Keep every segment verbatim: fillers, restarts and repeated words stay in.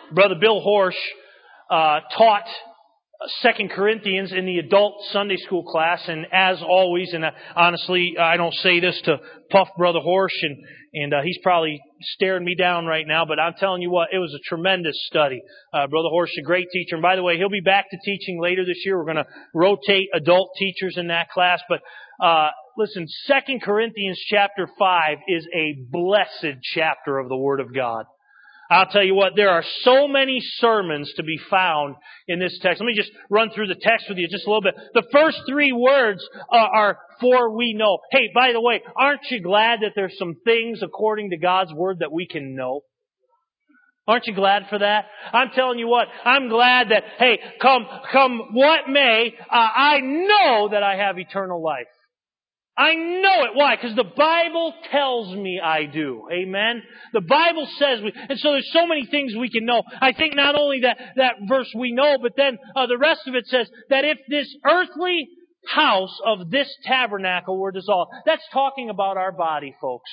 Brother Bill Horsch uh, taught Second Corinthians in the adult Sunday school class, and as always, and uh, honestly, I don't say this to puff Brother Horsch, and, and uh, he's probably staring me down right now, but I'm telling you what, it was a tremendous study. Uh, Brother Horsch, a great teacher, and by the way, he'll be back to teaching later this year. We're going to rotate adult teachers in that class, but uh, listen, Second Corinthians chapter five is a blessed chapter of the Word of God. I'll tell you what, there are so many sermons to be found in this text. Let me just run through the text with you just a little bit. The first three words uh, are, for we know. Hey, by the way, aren't you glad that there's some things according to God's Word that we can know? Aren't you glad for that? I'm telling you what, I'm glad that, hey, come, come what may, uh, I know that I have eternal life. I know it. Why? Because the Bible tells me I do. Amen? The Bible says we, and so there's so many things we can know. I think not only that, that verse we know, but then uh, the rest of it says that if this earthly house of this tabernacle were dissolved, that's talking about our body, folks.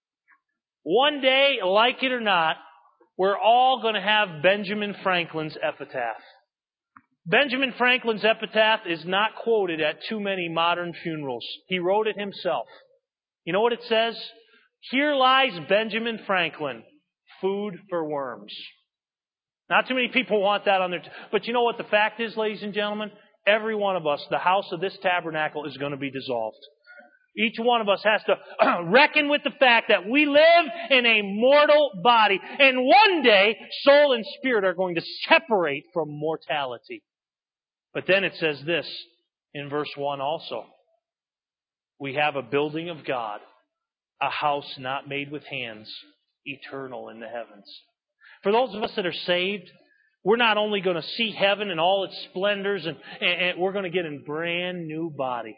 One day, like it or not, we're all going to have Benjamin Franklin's epitaph. Benjamin Franklin's epitaph is not quoted at too many modern funerals. He wrote it himself. You know what it says? Here lies Benjamin Franklin, food for worms. Not too many people want that on their... T- but you know what the fact is, ladies and gentlemen? Every one of us, the house of this tabernacle is going to be dissolved. Each one of us has to reckon with the fact that we live in a mortal body. And one day, soul and spirit are going to separate from mortality. But then it says this in verse one also. We have a building of God, a house not made with hands, eternal in the heavens. For those of us that are saved, we're not only going to see heaven in all its splendors, and, and, and we're going to get a brand new body.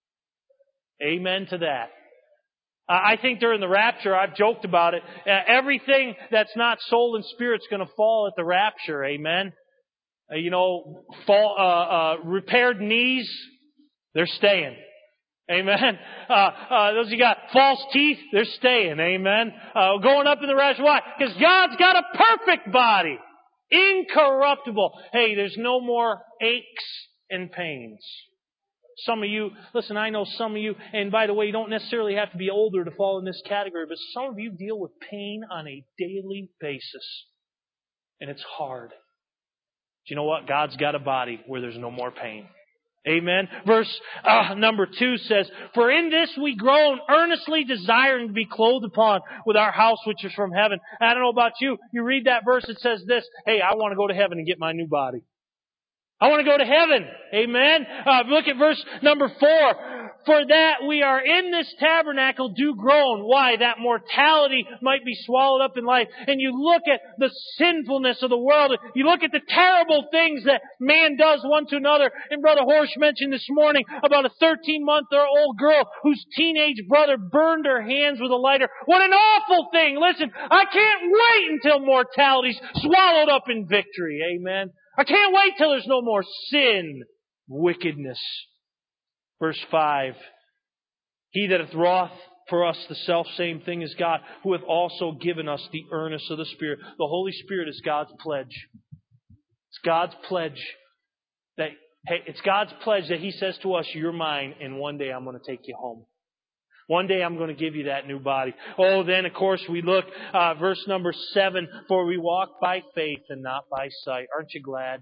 Amen to that. Uh, I think during the rapture, I've joked about it, uh, everything that's not soul and spirit's going to fall at the rapture. Amen. Uh, you know, fall, uh, uh, repaired knees, they're staying. Amen. Uh, uh, those you got false teeth, they're staying. Amen. Uh, going up in the rapture. Why? Because God's got a perfect body. Incorruptible. Hey, there's no more aches and pains. Some of you, listen, I know some of you, and by the way, you don't necessarily have to be older to fall in this category, but some of you deal with pain on a daily basis. And it's hard. Do you know what? God's got a body where there's no more pain. Amen. Verse uh, number two says, for in this we groan, earnestly desiring to be clothed upon with our house which is from heaven. I don't know about you. You read that verse, it says this, hey, I want to go to heaven and get my new body. I want to go to heaven. Amen. Uh, look at verse number four. For that we are in this tabernacle do groan. Why? That mortality might be swallowed up in life. And you look at the sinfulness of the world. You look at the terrible things that man does one to another. And Brother Horsch mentioned this morning about a thirteen-month-old girl whose teenage brother burned her hands with a lighter. What an awful thing. Listen, I can't wait until mortality's swallowed up in victory. Amen. I can't wait till there's no more sin, wickedness. Verse five, he that hath wrought for us the selfsame thing as God, who hath also given us the earnest of the Spirit. The Holy Spirit is God's pledge. It's God's pledge that, hey, it's God's pledge that He says to us, you're mine, and one day I'm going to take you home. One day I'm going to give you that new body. Oh, then of course we look, uh, verse number seven, for we walk by faith and not by sight. Aren't you glad?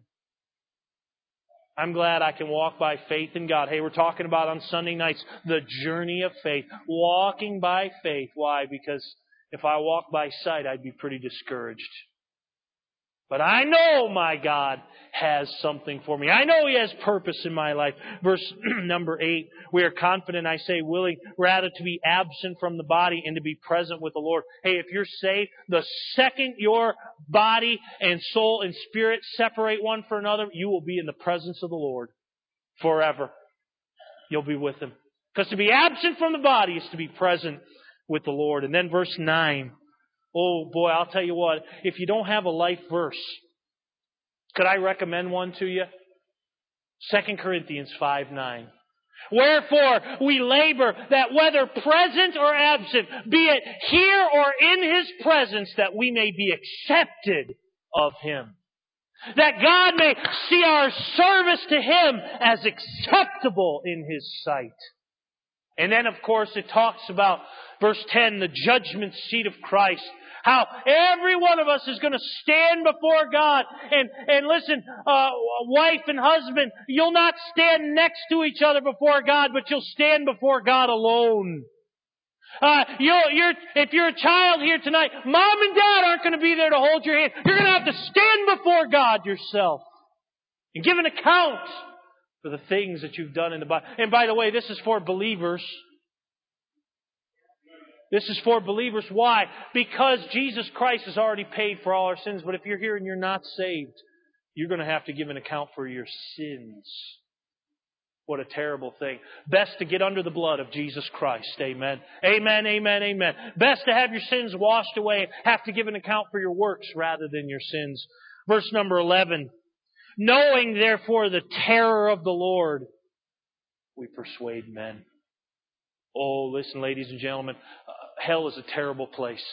I'm glad I can walk by faith in God. Hey, we're talking about on Sunday nights, the journey of faith. Walking by faith. Why? Because if I walk by sight, I'd be pretty discouraged. But I know my God has something for me. I know He has purpose in my life. Verse number eight, we are confident, I say willing, rather to be absent from the body and to be present with the Lord. Hey, if you're saved, the second your body and soul and spirit separate one from another, you will be in the presence of the Lord forever. You'll be with Him. Because to be absent from the body is to be present with the Lord. And then verse nine. Oh boy, I'll tell you what, if you don't have a life verse, could I recommend one to you? Second Corinthians five nine. Wherefore we labor that whether present or absent, be it here or in His presence, that we may be accepted of Him. That God may see our service to Him as acceptable in His sight. And then, of course, it talks about, verse ten, the judgment seat of Christ. How every one of us is going to stand before God. And, and listen, uh, wife and husband, you'll not stand next to each other before God, but you'll stand before God alone. Uh, you'll, you're, if you're a child here tonight, mom and dad aren't going to be there to hold your hand. You're going to have to stand before God yourself and give an account for the things that you've done in the Bible. And by the way, this is for believers. This is for believers. Why? Because Jesus Christ has already paid for all our sins. But if you're here and you're not saved, you're going to have to give an account for your sins. What a terrible thing. Best to get under the blood of Jesus Christ. Amen. Amen, amen, amen. Best to have your sins washed away, have to give an account for your works rather than your sins. Verse number eleven. Knowing therefore the terror of the Lord, we persuade men. Oh, listen, ladies and gentlemen, uh, hell is a terrible place.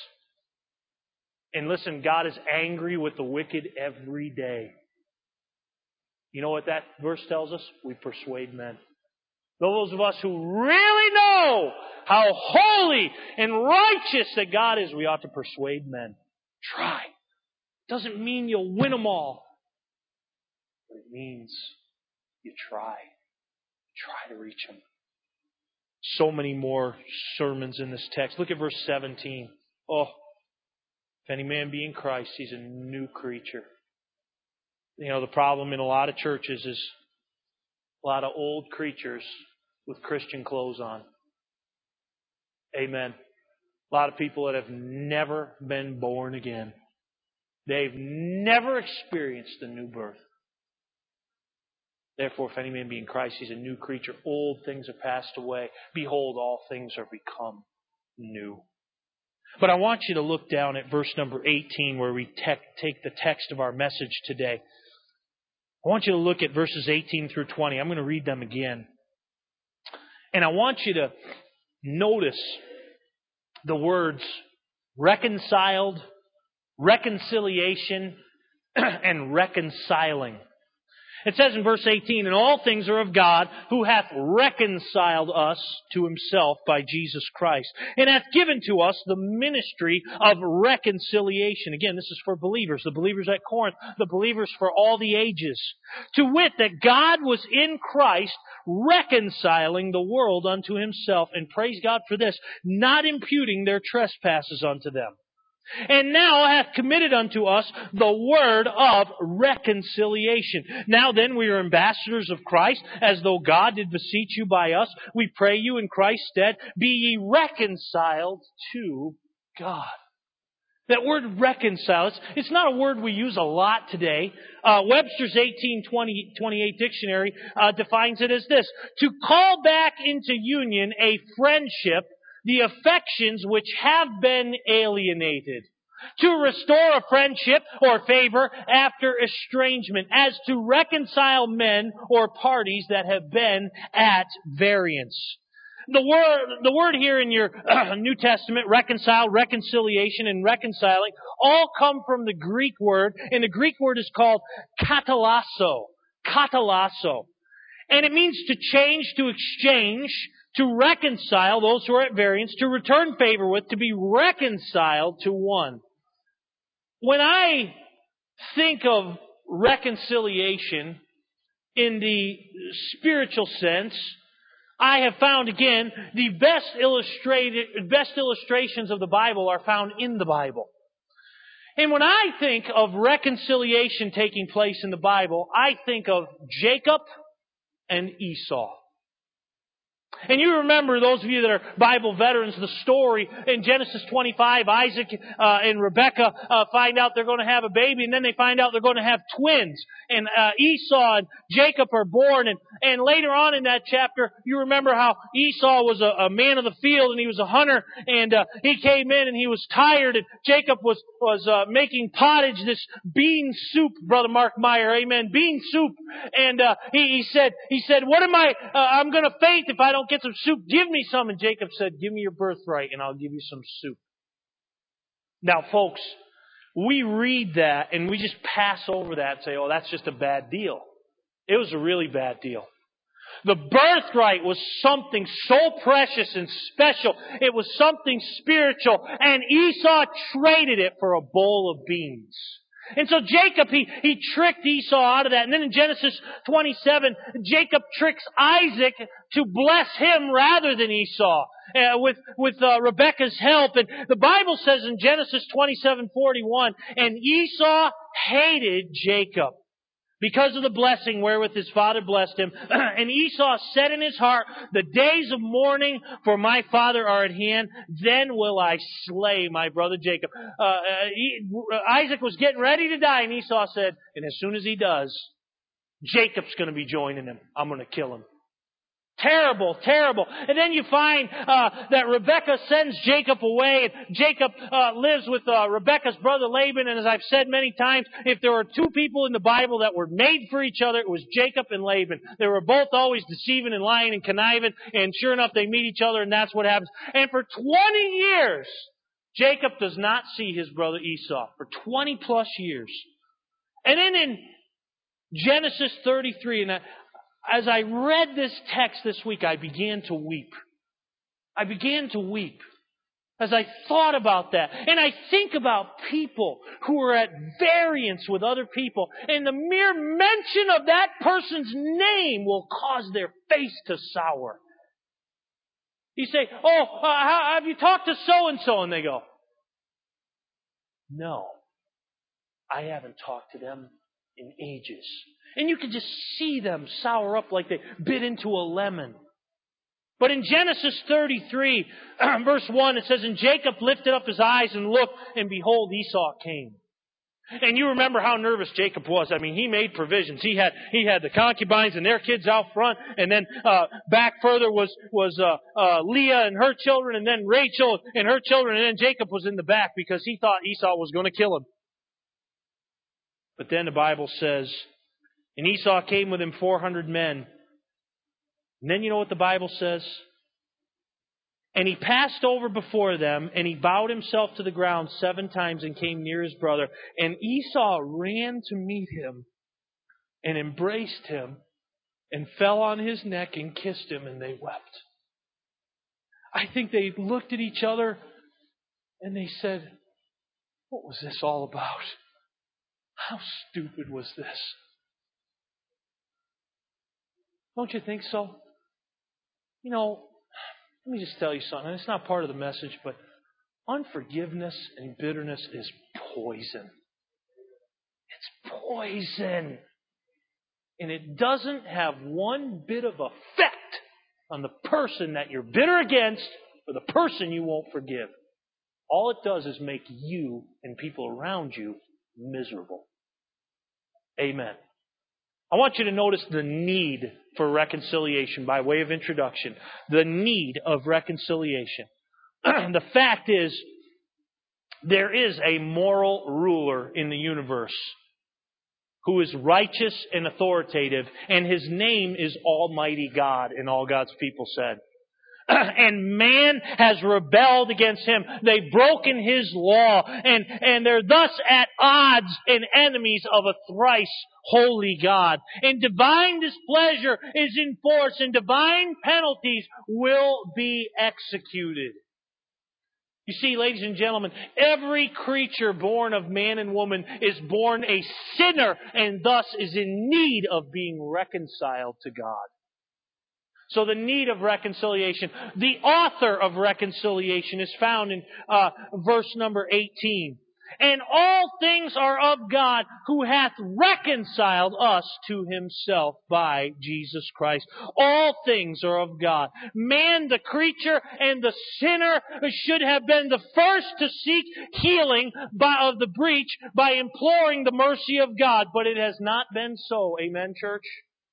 And listen, God is angry with the wicked every day. You know what that verse tells us? We persuade men. Those of us who really know how holy and righteous that God is, we ought to persuade men. Try. Doesn't mean you'll win them all. But it means you try. Try to reach them. So many more sermons in this text. Look at verse seventeen. Oh, if any man be in Christ, he's a new creature. You know, the problem in a lot of churches is a lot of old creatures with Christian clothes on. Amen. A lot of people that have never been born again. They've never experienced the new birth. Therefore, if any man be in Christ, he's a new creature. Old things are passed away. Behold, all things are become new. But I want you to look down at verse number eighteen where we te- take the text of our message today. I want you to look at verses eighteen through twenty. I'm going to read them again. And I want you to notice the words reconciled, reconciliation, and reconciling. It says in verse eighteen, and all things are of God, who hath reconciled us to Himself by Jesus Christ, and hath given to us the ministry of reconciliation. Again, this is for believers, the believers at Corinth, the believers for all the ages. To wit, that God was in Christ reconciling the world unto Himself, and praise God for this, not imputing their trespasses unto them. And now hath committed unto us the word of reconciliation. Now then, we are ambassadors of Christ, as though God did beseech you by us. We pray you in Christ's stead, be ye reconciled to God. That word reconcile, it's, it's not a word we use a lot today. Uh, Webster's eighteen twenty-eight dictionary uh, defines it as this: to call back into union a friendship, the affections which have been alienated. To restore a friendship or favor after estrangement. As to reconcile men or parties that have been at variance. The word, the word here in your uh, New Testament, reconcile, reconciliation, and reconciling, all come from the Greek word, and the Greek word is called katalasso. Katalasso. And it means to change, to exchange, to reconcile those who are at variance, to return favor with, to be reconciled to one. When I think of reconciliation in the spiritual sense, I have found again the best illustrated, best illustrations of the Bible are found in the Bible. And when I think of reconciliation taking place in the Bible, I think of Jacob and Esau. And you remember, those of you that are Bible veterans, the story in Genesis twenty-five, Isaac uh, and Rebekah uh, find out they're going to have a baby, and then they find out they're going to have twins. And uh, Esau and Jacob are born, and, and later on in that chapter, you remember how Esau was a, a man of the field, and he was a hunter, and uh, he came in and he was tired, and Jacob was, was uh, making pottage, this bean soup, Brother Mark Meyer, amen, bean soup, and uh, he, he said, he said, what am I, uh, I'm going to faint if I don't get some soup. Give me some. And Jacob said, give me your birthright and I'll give you some soup. Now, folks, we read that and we just pass over that and say, oh, that's just a bad deal. It was a really bad deal. The birthright was something so precious and special. It was something spiritual. And Esau traded it for a bowl of beans. And so Jacob, he, he tricked Esau out of that. And then in Genesis twenty-seven, Jacob tricks Isaac to bless him rather than Esau uh, with, with uh, Rebekah's help. And the Bible says in Genesis twenty-seven forty-one, and Esau hated Jacob because of the blessing wherewith his father blessed him. And Esau said in his heart, the days of mourning for my father are at hand. Then will I slay my brother Jacob. Uh, uh, he, Isaac was getting ready to die, and Esau said, and as soon as he does, Jacob's going to be joining him. I'm going to kill him. Terrible, terrible. And then you find uh, that Rebekah sends Jacob away, and Jacob uh, lives with uh, Rebekah's brother Laban. And as I've said many times, if there were two people in the Bible that were made for each other, it was Jacob and Laban. They were both always deceiving and lying and conniving, and sure enough, they meet each other, and that's what happens. And for twenty years, Jacob does not see his brother Esau. For twenty plus years. And then in Genesis thirty-three, and I, as I read this text this week, I began to weep. I began to weep as I thought about that. And I think about people who are at variance with other people, and the mere mention of that person's name will cause their face to sour. You say, oh, uh, how, have you talked to so-and-so? And they go, no, I haven't talked to them in ages. And you can just see them sour up like they bit into a lemon. But in Genesis thirty-three, verse one, it says, and Jacob lifted up his eyes and looked, and behold, Esau came. And you remember how nervous Jacob was. I mean, he made provisions. He had he had the concubines and their kids out front, and then uh, back further was was uh, uh, Leah and her children, and then Rachel and her children, and then Jacob was in the back because he thought Esau was going to kill him. But then the Bible says, and Esau came with him four hundred men. And then you know what the Bible says? And he passed over before them, and he bowed himself to the ground seven times and came near his brother. And Esau ran to meet him and embraced him and fell on his neck and kissed him, and they wept. I think they looked at each other and they said, what was this all about? How stupid was this? Don't you think so? You know, let me just tell you something. It's not part of the message, but unforgiveness and bitterness is poison. It's poison. And it doesn't have one bit of effect on the person that you're bitter against or the person you won't forgive. All it does is make you and people around you miserable. Amen. I want you to notice the need for reconciliation by way of introduction. The need of reconciliation. The fact is, there is a moral ruler in the universe who is righteous and authoritative, and His name is Almighty God, and all God's people said. And man has rebelled against Him. They've broken His law. And, and they're thus at odds and enemies of a thrice holy God. And divine displeasure is in force, and divine penalties will be executed. You see, ladies and gentlemen, every creature born of man and woman is born a sinner, and thus is in need of being reconciled to God. So the need of reconciliation. The author of reconciliation is found in uh, verse number eighteen. And all things are of God, who hath reconciled us to Himself by Jesus Christ. All things are of God. Man, the creature, and the sinner should have been the first to seek healing by, of the breach by imploring the mercy of God. But it has not been so. Amen, church?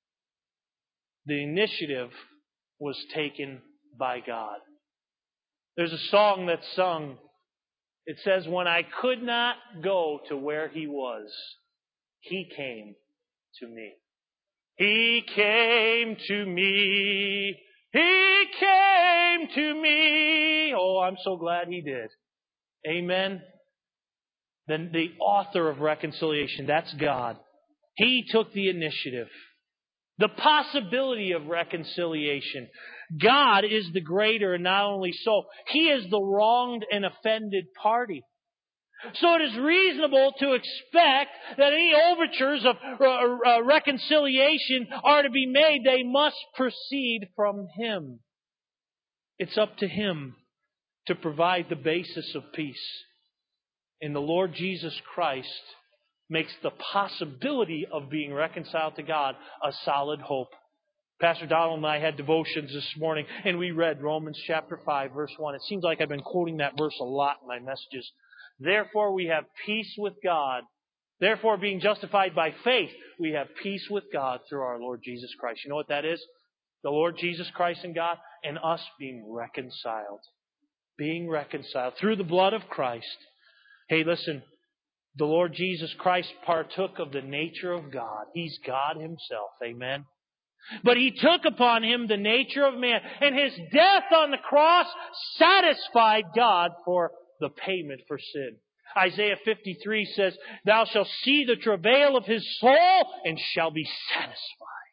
The initiative was taken by God. There's a song that's sung. It says, when I could not go to where He was, He came to me. He came to me. He came to me. Oh, I'm so glad He did. Amen. Then the author of reconciliation, that's God. He took the initiative. The possibility of reconciliation. God is the greater, and not only so, He is the wronged and offended party. So it is reasonable to expect that any overtures of uh, uh, reconciliation are to be made. They must proceed from Him. It's up to Him to provide the basis of peace. And the Lord Jesus Christ makes the possibility of being reconciled to God a solid hope. Pastor Donald and I had devotions this morning, and we read Romans chapter five, verse one. It seems like I've been quoting that verse a lot in my messages. Therefore we have peace with God. Therefore, being justified by faith, we have peace with God through our Lord Jesus Christ. You know what that is? The Lord Jesus Christ and God, and us being reconciled. Being reconciled through the blood of Christ. Hey, listen, the Lord Jesus Christ partook of the nature of God. He's God Himself. Amen. But He took upon Him the nature of man, and His death on the cross satisfied God for the payment for sin. Isaiah fifty-three says, Thou shalt see the travail of His soul and shall be satisfied.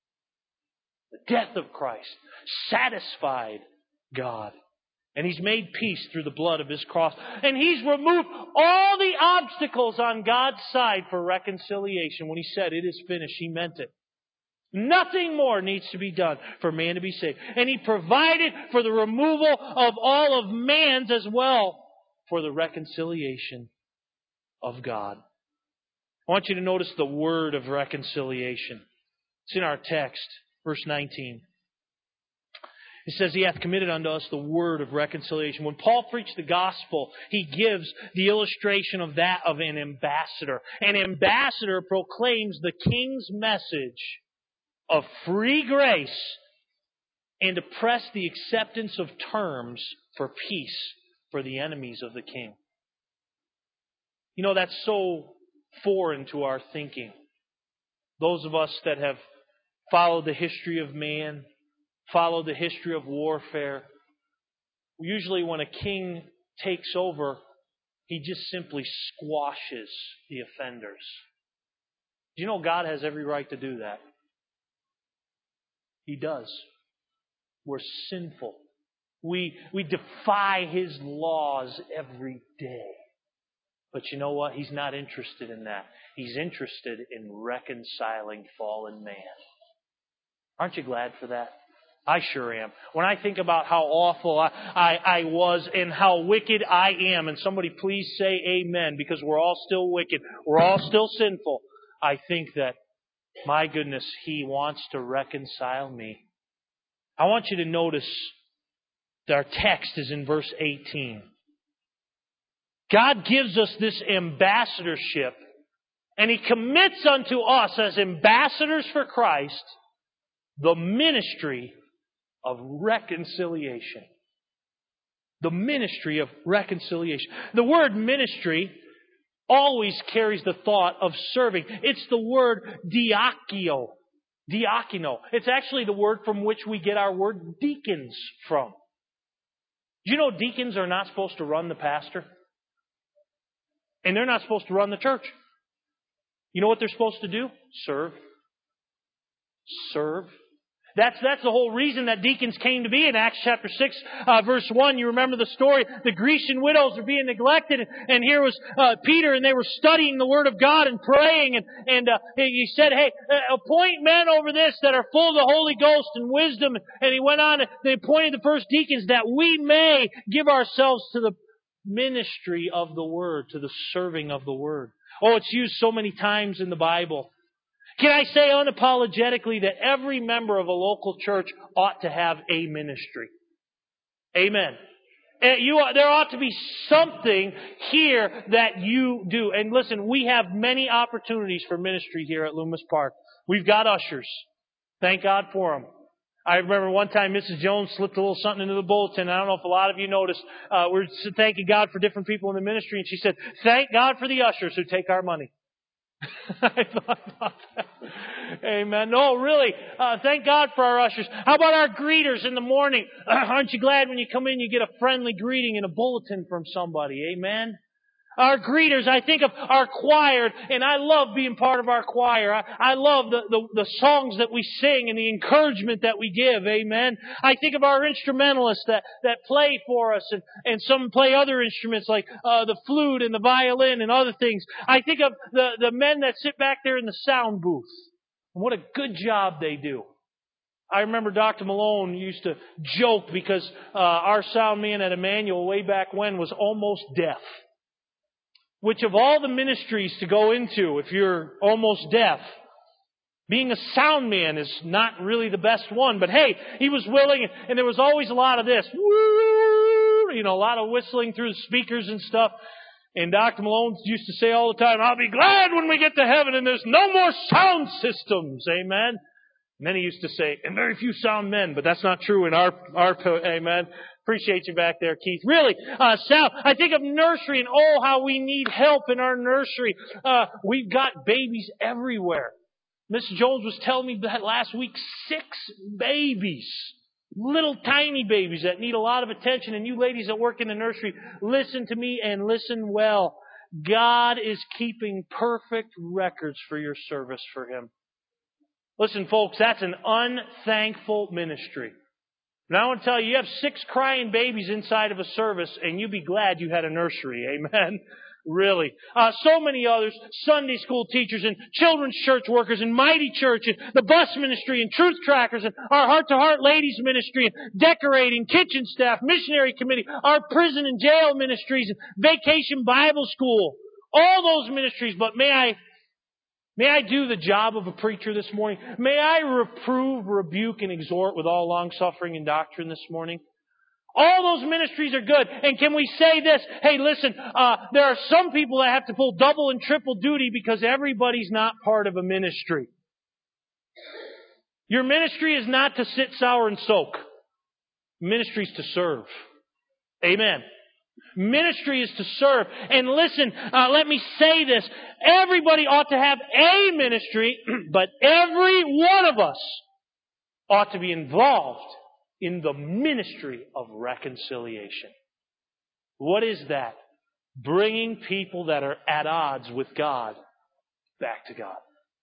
The death of Christ satisfied God. And He's made peace through the blood of His cross. And He's removed all the obstacles on God's side for reconciliation. When He said, it is finished, He meant it. Nothing more needs to be done for man to be saved. And He provided for the removal of all of man's as well for the reconciliation of God. I want you to notice the word of reconciliation. It's in our text, verse nineteen. It says, He hath committed unto us the word of reconciliation. When Paul preached the gospel, he gives the illustration of that of an ambassador. An ambassador proclaims the king's message of free grace and to press the acceptance of terms for peace for the enemies of the king. You know, that's so foreign to our thinking. Those of us that have followed the history of man, followed the history of warfare, usually when a king takes over, he just simply squashes the offenders. Do you know God has every right to do that? He does. We're sinful. We, we defy His laws every day. But you know what? He's not interested in that. He's interested in reconciling fallen man. Aren't you glad for that? I sure am. When I think about how awful I, I, I was and how wicked I am, and somebody please say amen, because we're all still wicked. We're all still sinful. I think that, my goodness, He wants to reconcile me. I want you to notice that our text is in verse eighteen. God gives us this ambassadorship, and He commits unto us as ambassadors for Christ the ministry of reconciliation. The ministry of reconciliation. The word ministry always carries the thought of serving. It's the word diakio. Diakino. It's actually the word from which we get our word deacons from. Do you know deacons are not supposed to run the pastor? And they're not supposed to run the church. You know what they're supposed to do? Serve. Serve. That's, that's the whole reason that deacons came to be in Acts chapter six, uh, verse one. You remember the story. The Grecian widows are being neglected. And here was uh, Peter, and they were studying the Word of God and praying. And, and uh, he said, hey, appoint men over this that are full of the Holy Ghost and wisdom. And he went on, and they appointed the first deacons that we may give ourselves to the ministry of the Word, to the serving of the Word. Oh, it's used so many times in the Bible. Can I say unapologetically that every member of a local church ought to have a ministry? Amen. And you, there ought to be something here that you do. And listen, we have many opportunities for ministry here at Loomis Park. We've got ushers. Thank God for them. I remember one time Missus Jones slipped a little something into the bulletin. I don't know if a lot of you noticed. Uh, we're thanking God for different people in the ministry. And she said, thank God for the ushers who take our money. I thought about that. Amen. No, really. Uh, thank God for our ushers. How about our greeters in the morning? Aren't you glad when you come in you get a friendly greeting and a bulletin from somebody? Amen. Our greeters, I think of our choir, and I love being part of our choir. I, I love the, the, the songs that we sing and the encouragement that we give, amen. I think of our instrumentalists that, that play for us, and, and some play other instruments like uh, the flute and the violin and other things. I think of the, the men that sit back there in the sound booth, and what a good job they do. I remember Doctor Malone used to joke because uh, our sound man at Emmanuel way back when was almost deaf. Which of all the ministries to go into, if you're almost deaf, being a sound man is not really the best one. But hey, he was willing, and there was always a lot of this, you know, a lot of whistling through the speakers and stuff. And Doctor Malone used to say all the time, I'll be glad when we get to heaven and there's no more sound systems. Amen. And then he used to say, and very few sound men, but that's not true in our, our, amen. Appreciate you back there, Keith. Really, uh, sound. I think of nursery and oh, how we need help in our nursery. Uh, we've got babies everywhere. Miss Jones was telling me that last week, six babies. Little tiny babies that need a lot of attention. And you ladies that work in the nursery, listen to me and listen well. God is keeping perfect records for your service for Him. Listen, folks, that's an unthankful ministry. Now I want to tell you, you have six crying babies inside of a service, and you'd be glad you had a nursery. Amen? Really. Uh, so many others, Sunday school teachers and children's church workers and Mighty Church and the bus ministry and Truth Trackers and our Heart to Heart Ladies ministry and decorating, kitchen staff, missionary committee, our prison and jail ministries and Vacation Bible School. All those ministries, but may I May I do the job of a preacher this morning? May I reprove, rebuke, and exhort with all long-suffering and doctrine this morning? All those ministries are good. And can we say this? Hey, listen, uh, there are some people that have to pull double and triple duty because everybody's not part of a ministry. Your ministry is not to sit, sour, and soak. Ministry is to serve. Amen. Ministry is to serve. And listen, uh, let me say this. Everybody ought to have a ministry, but every one of us ought to be involved in the ministry of reconciliation. What is that? Bringing people that are at odds with God back to God.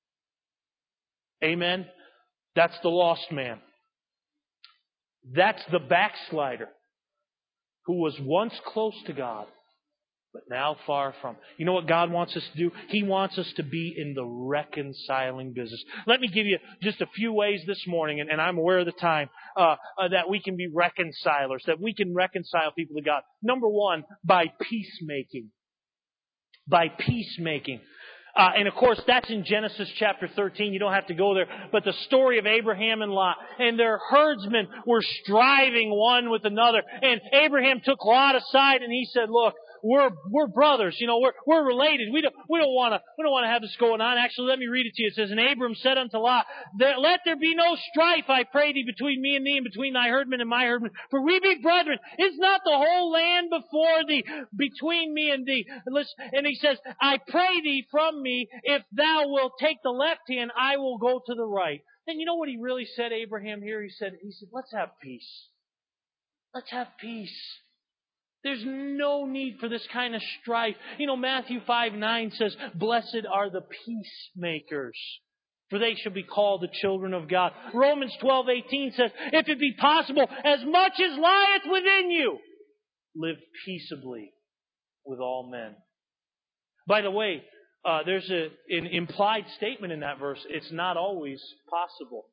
Amen? That's the lost man. That's the backslider who was once close to God, but now far from. You know what God wants us to do? He wants us to be in the reconciling business. Let me give you just a few ways this morning, and, and I'm aware of the time, uh, uh, that we can be reconcilers, that we can reconcile people to God. Number one, by peacemaking. By peacemaking. Uh, and of course, that's in Genesis chapter thirteen. You don't have to go there. But the story of Abraham and Lot. And their herdsmen were striving one with another. And Abraham took Lot aside and he said, look, we're, we're brothers. You know, we're, we're related. We don't, we don't want to, we don't want to have this going on. Actually, let me read it to you. It says, and Abram said unto Lot, let there be no strife, I pray thee, between me and thee and between thy herdmen and my herdmen. For we be brethren. Is not the whole land before thee, between me and thee? And he says, I pray thee from me, if thou wilt take the left hand, I will go to the right. And you know what he really said, Abraham, here? He said, he said, let's have peace. Let's have peace. There's no need for this kind of strife. You know, Matthew five nine says, blessed are the peacemakers, for they shall be called the children of God. Romans twelve eighteen says, if it be possible, as much as lieth within you, live peaceably with all men. By the way, uh, there's a, an implied statement in that verse. It's not always possible.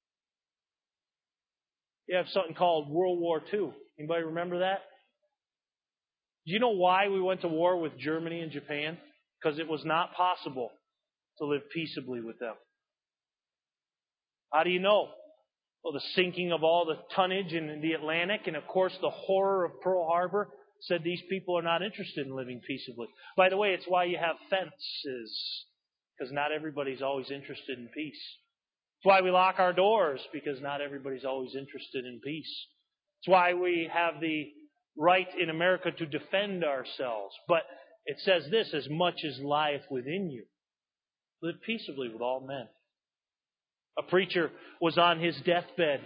You have something called World War Two. Anybody remember that? Do you know why we went to war with Germany and Japan? Because it was not possible to live peaceably with them. How do you know? Well, the sinking of all the tonnage in the Atlantic and, of course, the horror of Pearl Harbor said these people are not interested in living peaceably. By the way, it's why you have fences, because not everybody's always interested in peace. It's why we lock our doors, because not everybody's always interested in peace. It's why we have the right in America to defend ourselves. But it says this, as much as lieth within you, live peaceably with all men. A preacher was on his deathbed,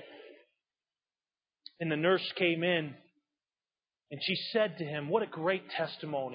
and the nurse came in, and she said to him, what a great testimony.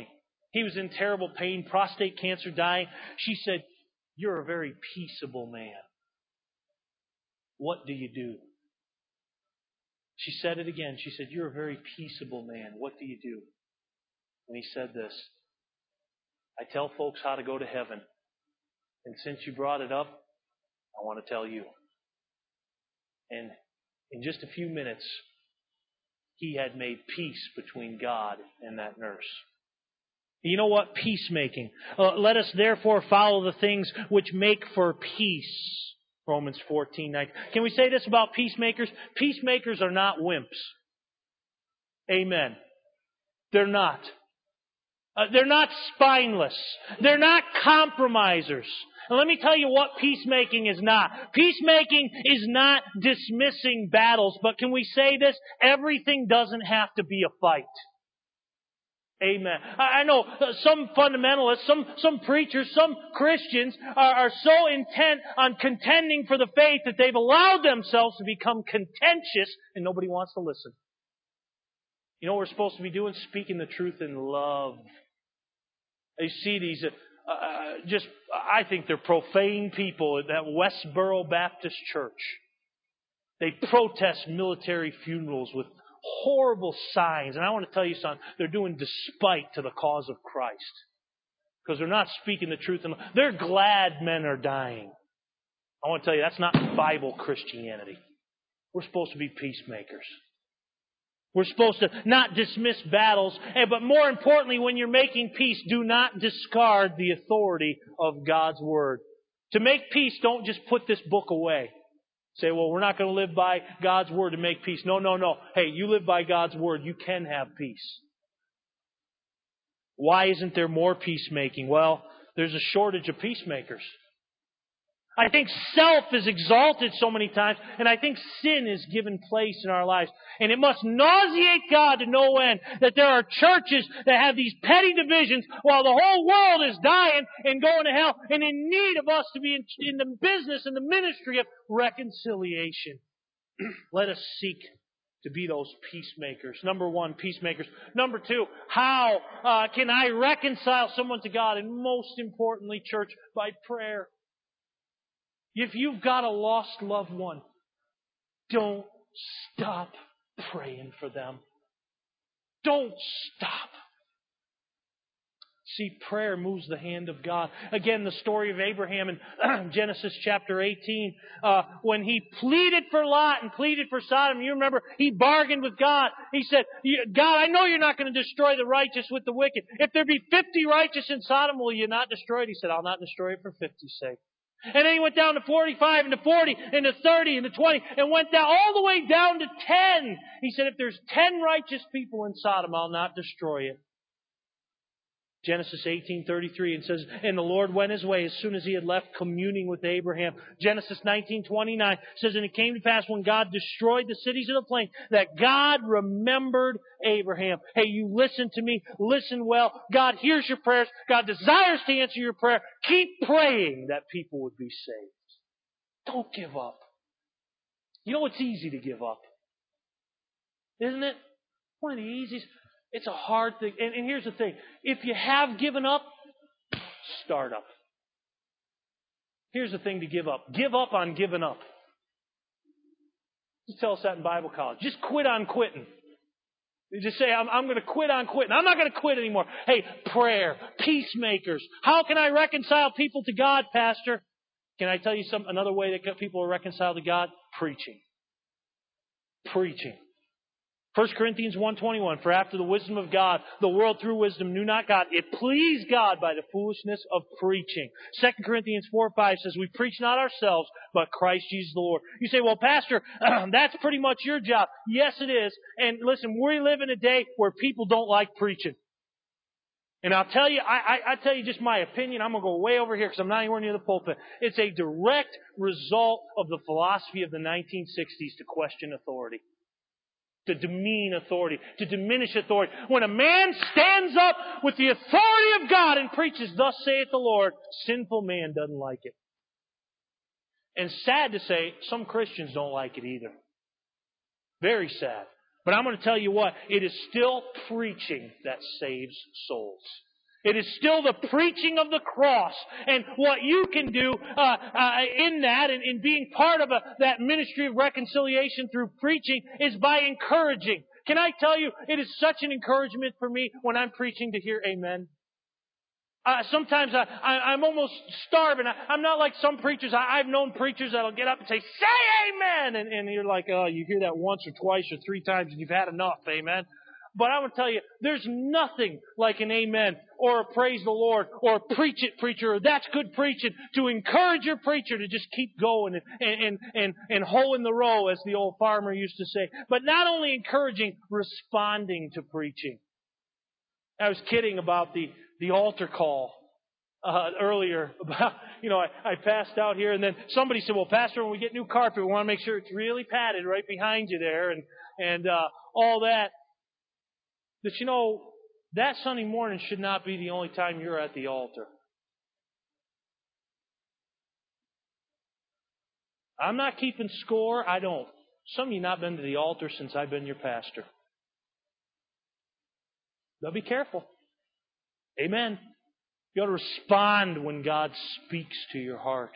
He was in terrible pain, prostate cancer, dying. She said, "You're a very peaceable man. What do you do?" She said it again. She said, "You're a very peaceable man. What do you do?" And he said this, "I tell folks how to go to heaven. And since you brought it up, I want to tell you." And in just a few minutes, he had made peace between God and that nurse. You know what? Peacemaking. Uh, Let us therefore follow the things which make for peace. Romans fourteen nine. Can we say this about peacemakers? Peacemakers are not wimps. Amen. They're not. Uh, they're not spineless. They're not compromisers. And let me tell you what peacemaking is not. Peacemaking is not dismissing battles. But can we say this? Everything doesn't have to be a fight. Amen. I know some fundamentalists, some, some preachers, some Christians are, are so intent on contending for the faith that they've allowed themselves to become contentious and nobody wants to listen. You know what we're supposed to be doing? Speaking the truth in love. You see these, uh, uh, just, I think they're profane people at that Westboro Baptist Church. They protest military funerals with horrible signs. And I want to tell you something, they're doing despite to the cause of Christ. Because they're not speaking the truth. And they're glad men are dying. I want to tell you, that's not Bible Christianity. We're supposed to be peacemakers. We're supposed to not dismiss battles. But more importantly, when you're making peace, do not discard the authority of God's Word. To make peace, don't just put this book away. Say, well, we're not going to live by God's Word to make peace. No, no, no. Hey, you live by God's Word, you can have peace. Why isn't there more peacemaking? Well, there's a shortage of peacemakers. I think self is exalted so many times, and I think sin is given place in our lives. And it must nauseate God to no end that there are churches that have these petty divisions while the whole world is dying and going to hell and in need of us to be in, in the business and the ministry of reconciliation. Let us seek to be those peacemakers. Number one, peacemakers. Number two, how uh, can I reconcile someone to God? And most importantly, church, by prayer. If you've got a lost loved one, don't stop praying for them. Don't stop. See, prayer moves the hand of God. Again, the story of Abraham in Genesis chapter eighteen, uh, when he pleaded for Lot and pleaded for Sodom. You remember, he bargained with God. He said, God, I know you're not going to destroy the righteous with the wicked. If there be fifty righteous in Sodom, will you not destroy it? He said, I'll not destroy it for fifty's sake. And then he went down to forty-five and to forty and to thirty and to twenty and went down all the way down to ten. He said, if there's ten righteous people in Sodom, I'll not destroy it. Genesis eighteen thirty-three, and says, and the Lord went his way as soon as he had left communing with Abraham. Genesis nineteen twenty-nine says, and it came to pass when God destroyed the cities of the plain that God remembered Abraham. Hey, you listen to me. Listen well. God hears your prayers. God desires to answer your prayer. Keep praying that people would be saved. Don't give up. You know it's easy to give up, isn't it? One of the easiest. It's a hard thing. And, and here's the thing. If you have given up, start up. Here's the thing to give up. Give up on giving up. Just tell us that in Bible college. Just quit on quitting. You just say, I'm, I'm going to quit on quitting. I'm not going to quit anymore. Hey, prayer, peacemakers. How can I reconcile people to God, Pastor? Can I tell you some another way that people are reconciled to God? Preaching. Preaching. First Corinthians one twenty-one, for after the wisdom of God, the world through wisdom knew not God. It pleased God by the foolishness of preaching. Second Corinthians four five says, we preach not ourselves, but Christ Jesus the Lord. You say, well, Pastor, that's pretty much your job. Yes, it is. And listen, we live in a day where people don't like preaching. And I'll tell you, I, I, I tell you just my opinion. I'm going to go way over here because I'm not anywhere near the pulpit. It's a direct result of the philosophy of the nineteen sixties to question authority. To demean authority, to diminish authority. When a man stands up with the authority of God and preaches, thus saith the Lord, sinful man doesn't like it. And sad to say, some Christians don't like it either. Very sad. But I'm going to tell you what, it is still preaching that saves souls. It is still the preaching of the cross. And what you can do uh, uh, in that, and in being part of a, that ministry of reconciliation through preaching, is by encouraging. Can I tell you, it is such an encouragement for me when I'm preaching to hear amen. Uh, sometimes I, I, I'm almost starving. I, I'm not like some preachers. I, I've known preachers that'll get up and say, say amen! And, and you're like, oh, you hear that once or twice or three times and you've had enough, amen? But I want to tell you, there's nothing like an amen or a praise the Lord or a preach it preacher or that's good preaching to encourage your preacher to just keep going and, and, and, and hoe in the row, as the old farmer used to say. But not only encouraging, responding to preaching. I was kidding about the, the altar call uh, earlier. About, you know, I, I passed out here and then somebody said, well, Pastor, when we get new carpet, we want to make sure it's really padded right behind you there and, and uh, all that. But you know, that Sunday morning should not be the only time you're at the altar. I'm not keeping score. I don't. Some of you not been to the altar since I've been your pastor. But be careful. Amen. You ought to respond when God speaks to your heart.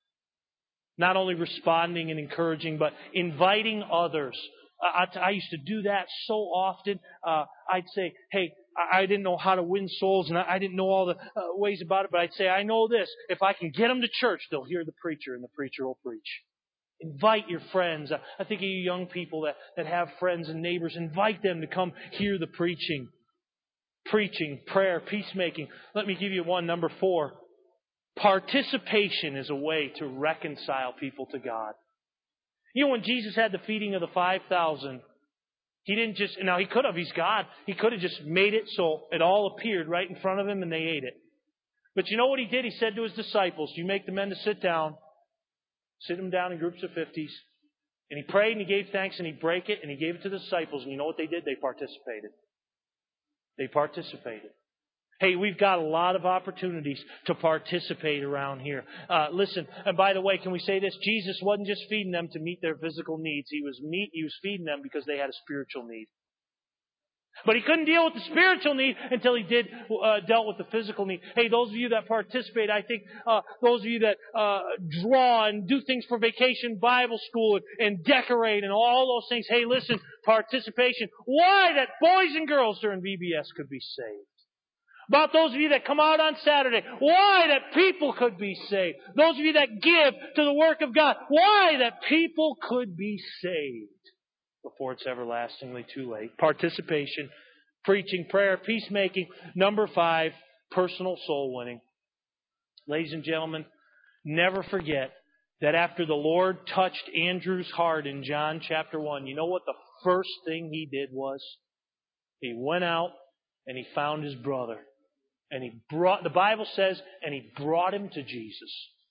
Not only responding and encouraging, but inviting others. I, I used to do that so often. Uh, I'd say, hey, I, I didn't know how to win souls, and I, I didn't know all the uh, ways about it, but I'd say, I know this. If I can get them to church, they'll hear the preacher, and the preacher will preach. Invite your friends. I, I think of you young people that, that have friends and neighbors. Invite them to come hear the preaching. Preaching, prayer, peacemaking. Let me give you one, number four. Participation is a way to reconcile people to God. You know, when Jesus had the feeding of the five thousand, He didn't just, now He could have, He's God. He could have just made it so it all appeared right in front of Him and they ate it. But you know what He did? He said to His disciples, you make the men to sit down, sit them down in groups of fifties. And He prayed and He gave thanks and He broke it and He gave it to the disciples. And you know what they did? They participated. They participated. Hey, we've got a lot of opportunities to participate around here. Uh, listen, and by the way, can we say this? Jesus wasn't just feeding them to meet their physical needs. He was meet, He was feeding them because they had a spiritual need. But He couldn't deal with the spiritual need until He did uh, dealt with the physical need. Hey, those of you that participate, I think uh, those of you that uh, draw and do things for Vacation Bible School and, and decorate and all those things. Hey, listen, participation. Why that boys and girls during V B S could be saved. About those of you that come out on Saturday, why that people could be saved. Those of you that give to the work of God, why that people could be saved before it's everlastingly too late. Participation, preaching, prayer, peacemaking. Number five, personal soul winning. Ladies and gentlemen, never forget that after the Lord touched Andrew's heart in John chapter one, you know what the first thing He did was? He went out and He found his brother. And he brought, the Bible says, and he brought him to Jesus.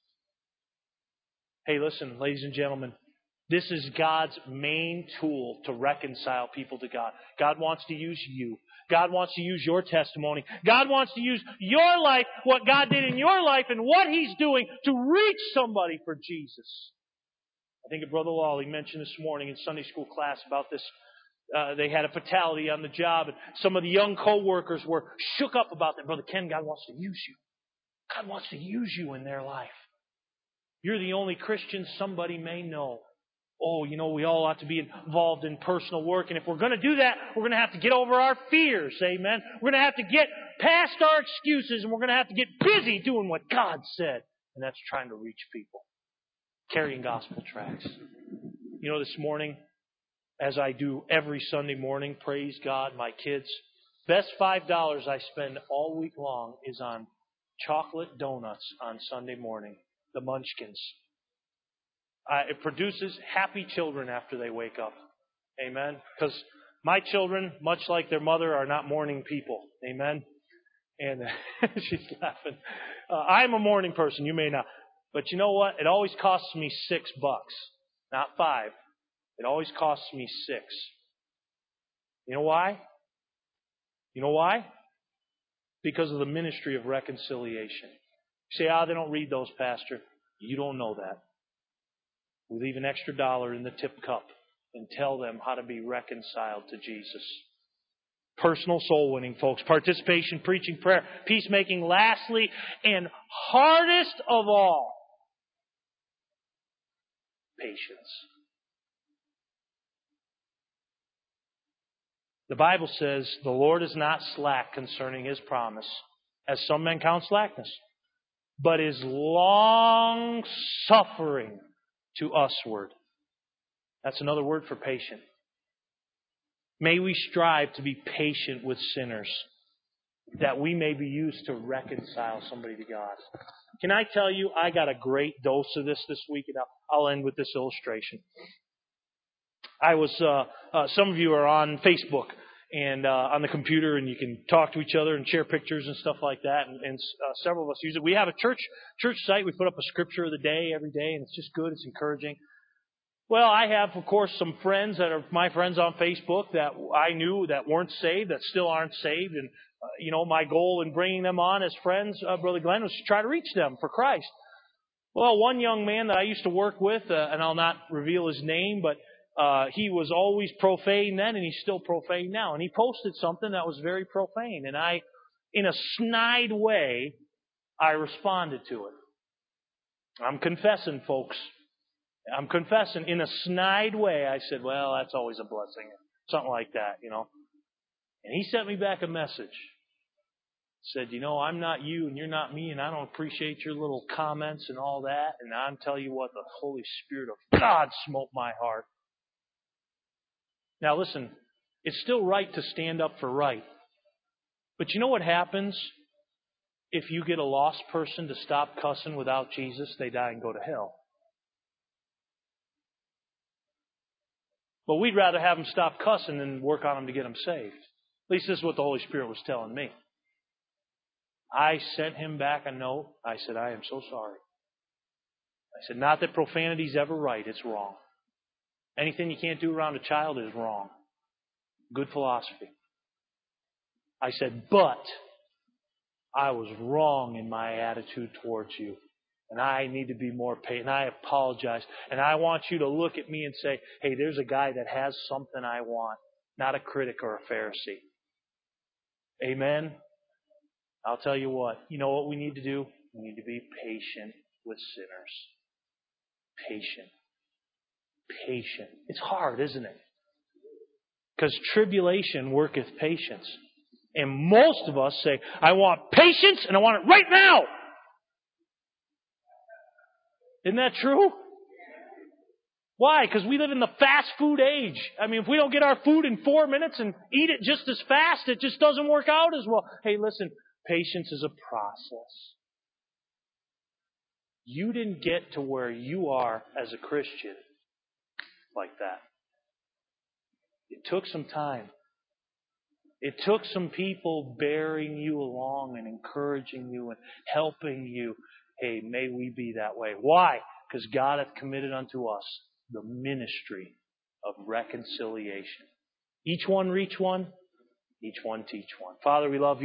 Hey, listen, ladies and gentlemen, this is God's main tool to reconcile people to God. God wants to use you. God wants to use your testimony. God wants to use your life, what God did in your life, and what He's doing to reach somebody for Jesus. I think of Brother Lawley mentioned this morning in Sunday school class about this. Uh, they had a fatality on the job, and some of the young co-workers were shook up about that. Brother Ken, God wants to use you. God wants to use you in their life. You're the only Christian somebody may know. Oh, you know, we all ought to be involved in personal work, and if we're going to do that, we're going to have to get over our fears, amen? We're going to have to get past our excuses, and we're going to have to get busy doing what God said, and that's trying to reach people. Carrying gospel tracts. You know, this morning, as I do every Sunday morning, praise God, my kids, best five dollars I spend all week long is on chocolate donuts on Sunday morning, the Munchkins. Uh, it produces happy children after they wake up. Amen? Because my children, much like their mother, are not morning people. Amen? And she's laughing. Uh, I'm a morning person. You may not. But you know what? It always costs me six bucks, not five. It always costs me six. You know why? You know why? Because of the ministry of reconciliation. You say, ah, oh, they don't read those, Pastor. You don't know that. We leave an extra dollar in the tip cup and tell them how to be reconciled to Jesus. Personal soul winning, folks. Participation, preaching, prayer, peacemaking. Lastly, and hardest of all, patience. The Bible says the Lord is not slack concerning His promise, as some men count slackness, but is long suffering to usward. That's another word for patient. May we strive to be patient with sinners, that we may be used to reconcile somebody to God. Can I tell you, I got a great dose of this this week, and I'll, I'll end with this illustration. I was, uh, uh, some of you are on Facebook and uh, on the computer, and you can talk to each other and share pictures and stuff like that. And, and uh, several of us use it. We have a church church site. We put up a scripture of the day every day, and it's just good. It's encouraging. Well, I have, of course, some friends that are my friends on Facebook that I knew that weren't saved, that still aren't saved. And, uh, you know, my goal in bringing them on as friends, uh, Brother Glenn, was to try to reach them for Christ. Well, one young man that I used to work with, uh, and I'll not reveal his name, but uh, he was always profane then, and he's still profane now. And he posted something that was very profane. And I, in a snide way, I responded to it. I'm confessing, folks. I'm confessing in a snide way. I said, well, that's always a blessing. Something like that, you know. And he sent me back a message. Said, you know, I'm not you and you're not me, and I don't appreciate your little comments and all that. And I'm telling you what, the Holy Spirit of God smote my heart. Now listen, it's still right to stand up for right. But you know what happens if you get a lost person to stop cussing without Jesus? They die and go to hell. But we'd rather have them stop cussing than work on them to get them saved. At least this is what the Holy Spirit was telling me. I sent him back a note. I said, I am so sorry. I said, not that profanity is ever right. It's wrong. Anything you can't do around a child is wrong. Good philosophy. I said, but I was wrong in my attitude towards you. And I need to be more patient. And I apologize. And I want you to look at me and say, hey, there's a guy that has something I want. Not a critic or a Pharisee. Amen? I'll tell you what. You know what we need to do? We need to be patient with sinners. Patient. Patient. It's hard, isn't it? Because tribulation worketh patience. And most of us say, I want patience and I want it right now. Isn't that true? Why? Because we live in the fast food age. I mean, if we don't get our food in four minutes and eat it just as fast, it just doesn't work out as well. Hey, listen, patience is a process. You didn't get to where you are as a Christian like that. It took some time. It took some people bearing you along and encouraging you and helping you. Hey, may we be that way. Why? Because God hath committed unto us the ministry of reconciliation. Each one reach one, each one teach one. Father, we love you.